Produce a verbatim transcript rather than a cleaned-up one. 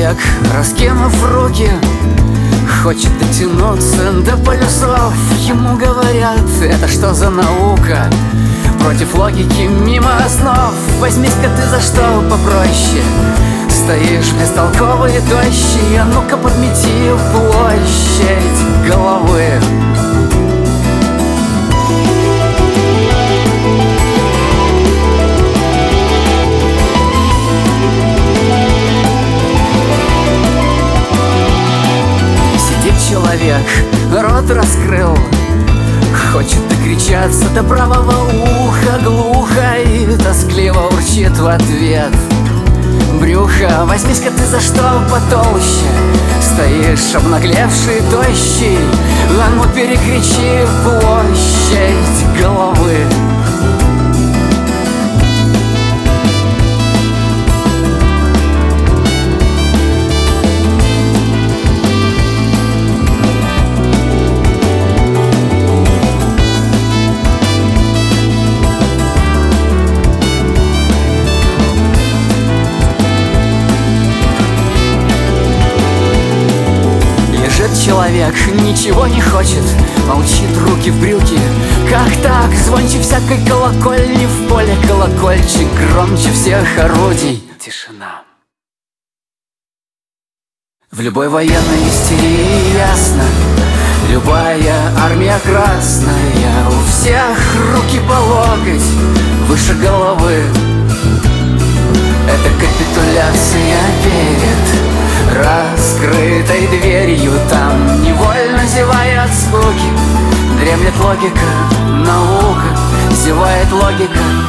человек, раскинув руки, хочет дотянуться до полюсов. Ему говорят: это что за наука? Против логики, мимо основ. Возьмись-ка ты за что попроще. Стоишь бестолковый и тощий, а ну-ка подмети площадь головы. Человек рот раскрыл, хочет докричаться до правого уха, глухо и тоскливо урчит в ответ. Брюхо, возьмись-ка ты за что потолще. Стоишь обнаглевший, тощий, а ну перекричи площадь головы. Человек ничего не хочет, молчит, руки в брюки. Как так? Звонче всякой колокольни, в поле колокольчик громче всех орудий. Тишина. В любой военной истерии ясно, любая армия красная, у всех руки по локоть выше головы. Это капитуляция перед раскрытой дверью. Там, невольно зевая от скуки, дремлет логика, наука, зевает логика.